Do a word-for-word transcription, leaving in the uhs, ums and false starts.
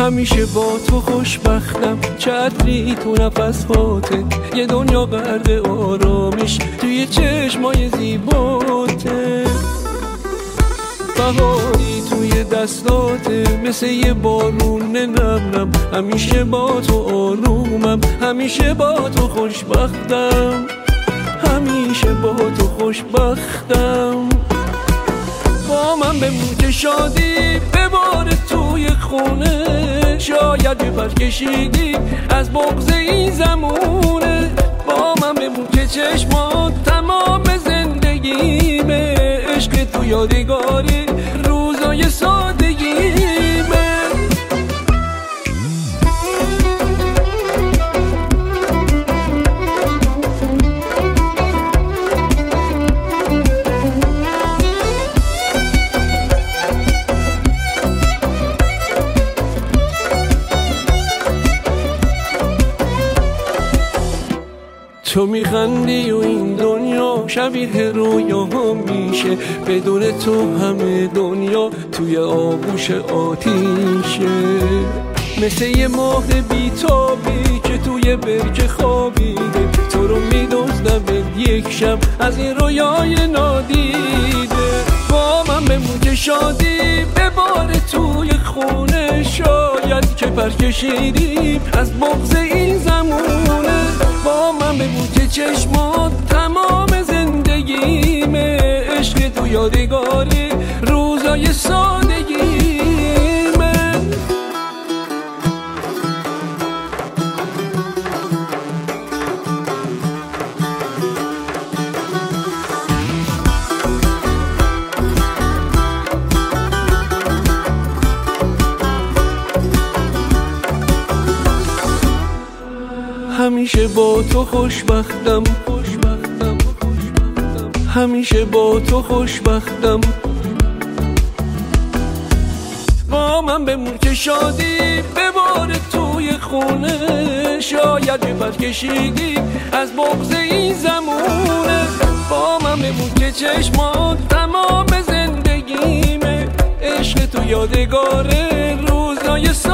همیشه با تو خوشبختم، چتری تو نفس هاته، یه دنیا غرق آرامش توی چشمای زیباته. بهاری توی دستاته مثل یه بارون نم نم، همیشه با تو آرومم، همیشه با تو خوشبختم، همیشه با تو خوشبختم. با من بمون که شادی بباره توی خونه، شاید ببر کشیدی از بغض این زمونه. با من بمون که چشمات تمام زندگیمه، عشق تو یادگاری روزای سادگیمه. تو میخندی و این دنیا شبیه رویاها میشه، بدون تو همه دنیا توی آغوش آتیشه. مثل یه ماه بیتابی که توی برکه خوابیده، تو رو میدزدم یک شب از این رویای نادیده. با من بمون که شادی بباره توی خونه، شاید که پر کشیدیم از بغض این زمونه. با من بگو که چشمات تمام زندگیمه، عشق تو یادگاری روزای سادگیمه. همیشه با تو خوشبختم، خوشبختم، خوشبختم، همیشه با تو خوشبختم. با من بمون که شادی بباره توی خونه، شاید ببر کشیدی از بغض این زمونه. با من بمون که چشمات تمام زندگیمه، عشق تو یادگاره روزای